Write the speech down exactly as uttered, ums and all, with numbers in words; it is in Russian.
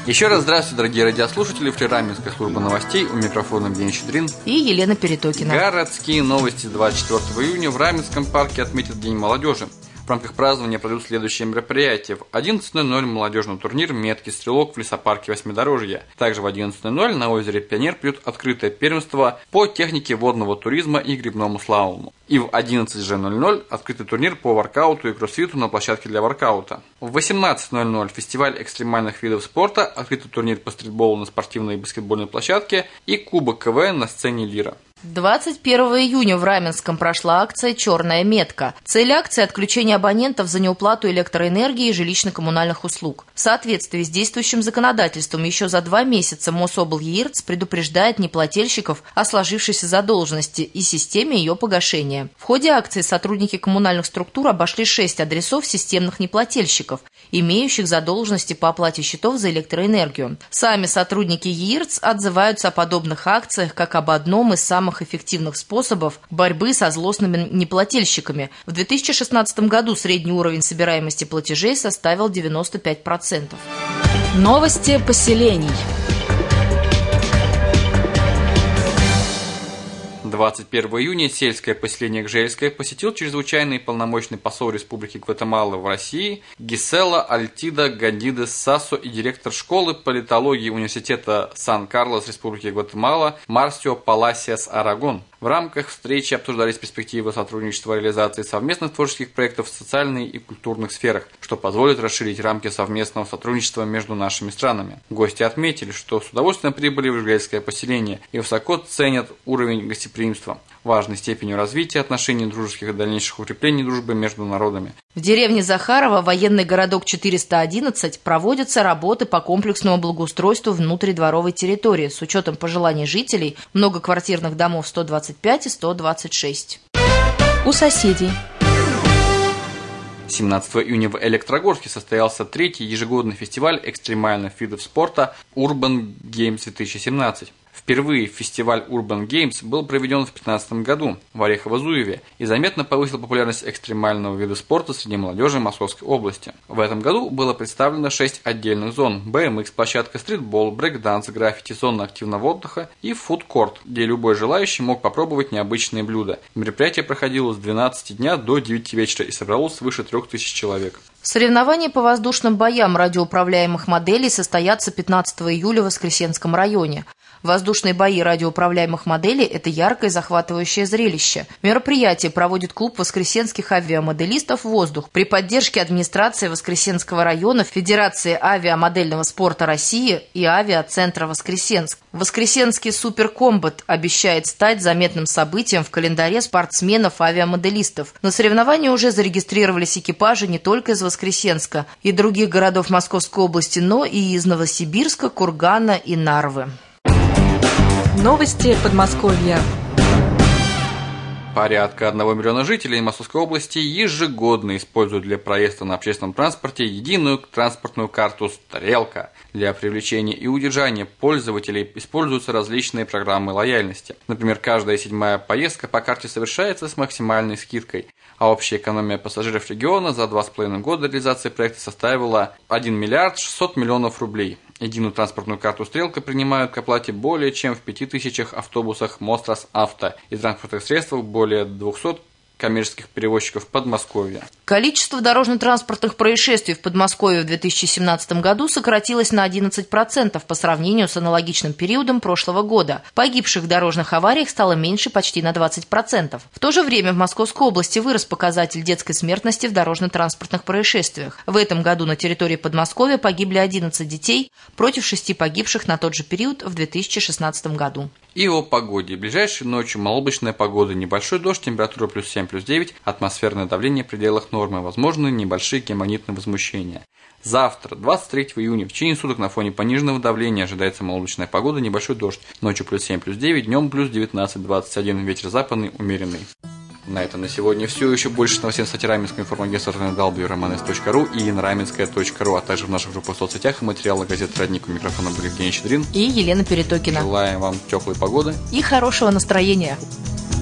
Еще раз здравствуйте, дорогие радиослушатели. В эфире Раменская служба новостей. У микрофона Евгений Щедрин и Елена Перетокина. Городские новости. Двадцать четвёртого июня в Раменском парке отметят День молодежи. В рамках празднования пройдут следующие мероприятия. В одиннадцать ноль ноль молодежный турнир «Меткий стрелок» в лесопарке Восьмидорожье. Также в одиннадцать ноль ноль на озере Пионер придет открытое первенство по технике водного туризма и грибному слалому. И в одиннадцать ноль ноль открытый турнир по воркауту и кроссфиту на площадке для воркаута. В восемнадцать ноль ноль фестиваль экстремальных видов спорта, открытый турнир по стритболу на спортивной и баскетбольной площадке и кубок ка вэ эн на сцене Лира. двадцать первого июня в Раменском прошла акция «Черная метка». Цель акции – отключение абонентов за неуплату электроэнергии и жилищно-коммунальных услуг. В соответствии с действующим законодательством еще за два месяца МособлъЕИРЦ предупреждает неплательщиков о сложившейся задолженности и системе ее погашения. В ходе акции сотрудники коммунальных структур обошли шесть адресов системных неплательщиков, имеющих задолженности по оплате счетов за электроэнергию. Сами сотрудники ЕИРЦ отзываются о подобных акциях как об одном из самых эффективных способов борьбы со злостными неплательщиками. В две тысячи шестнадцатом году средний уровень собираемости платежей составил девяносто пять процентов. Новости поселений. двадцать первого июня сельское поселение Гжельское посетил чрезвычайный и полномочный посол Республики Гватемала в России Гисела Альтида Гандидес Сасо и директор школы политологии Университета Сан-Карлос Республики Гватемала Марсио Паласиас Арагон. В рамках встречи обсуждались перспективы сотрудничества и реализации совместных творческих проектов в социальной и культурных сферах, что позволит расширить рамки совместного сотрудничества между нашими странами. Гости отметили, что с удовольствием прибыли в Гжельское поселение и высоко ценят уровень гостеприимства, важной степенью развития отношений дружеских и дальнейших укреплений дружбы между народами. В деревне Захарова, военный городок четыреста одиннадцать, проводятся работы по комплексному благоустройству внутридворовой территории с учетом пожеланий жителей многоквартирных домов сто двадцать пять и сто двадцать шесть. У соседей. семнадцатого июня в Электрогорске состоялся третий ежегодный фестиваль экстремальных видов спорта Urban Games две тысячи семнадцать. Впервые фестиваль Urban Games был проведен в две тысячи пятнадцатом году в Орехово-Зуеве и заметно повысил популярность экстремального вида спорта среди молодежи Московской области. В этом году было представлено шесть отдельных зон: бэ эм икс-площадка, стритбол, брейк-данс, граффити, зона активного отдыха и фудкорт, где любой желающий мог попробовать необычные блюда. Мероприятие проходило с двенадцати дня до девяти вечера и собралось свыше трех тысяч человек. Соревнования по воздушным боям радиоуправляемых моделей состоятся пятнадцатого июля в Воскресенском районе. Воздушные бои радиоуправляемых моделей – это яркое и захватывающее зрелище. Мероприятие проводит клуб воскресенских авиамоделистов «Воздух» при поддержке администрации Воскресенского района, Федерации авиамодельного спорта России и Авиацентра Воскресенск. Воскресенский суперкомбат обещает стать заметным событием в календаре спортсменов-авиамоделистов. На соревнования уже зарегистрировались экипажи не только из Воскресенска и других городов Московской области, но и из Новосибирска, Кургана и Нарвы. Новости Подмосковья. Порядка одного миллиона жителей Московской области ежегодно используют для проезда на общественном транспорте единую транспортную карту «Стрелка». Для привлечения и удержания пользователей используются различные программы лояльности. Например, каждая седьмая поездка по карте совершается с максимальной скидкой, а общая экономия пассажиров региона за два с половиной года реализации проекта составила один миллиард шестьсот миллионов рублей. Единую транспортную карту «Стрелка» принимают к оплате более чем в пяти тысячах автобусах Мострансавто и транспортных средствах более двухсот коммерческих перевозчиков Подмосковья. Количество дорожно-транспортных происшествий в Подмосковье в две тысячи семнадцатом году сократилось на одиннадцать процентов по сравнению с аналогичным периодом прошлого года. Погибших в дорожных авариях стало меньше почти на двадцать процентов. В то же время в Московской области вырос показатель детской смертности в дорожно-транспортных происшествиях. В этом году на территории Подмосковья погибли одиннадцать детей против шести погибших на тот же период в две тысячи шестнадцатом году. И о погоде. Ближайшей ночью малооблачная погода, небольшой дождь, температура плюс семь, плюс девять, атмосферное давление в пределах нормы, возможны небольшие гемонитные возмущения. Завтра, двадцать третьего июня, в течение суток на фоне пониженного давления ожидается малооблачная погода, небольшой дождь, ночью плюс семь, плюс девять, днем плюс девятнадцать, двадцать один, ветер западный, умеренный. На этом на сегодня все. Еще больше новостей на сайте Раменского информагентства дабл ю дабл ю дабл ю точка романес точка ру и на раменская точка ру, а также в наших группах в соцсетях и материалы газеты «Родник». У микрофона были Евгений Щедрин и Елена Перетокина. Желаем вам теплой погоды и хорошего настроения.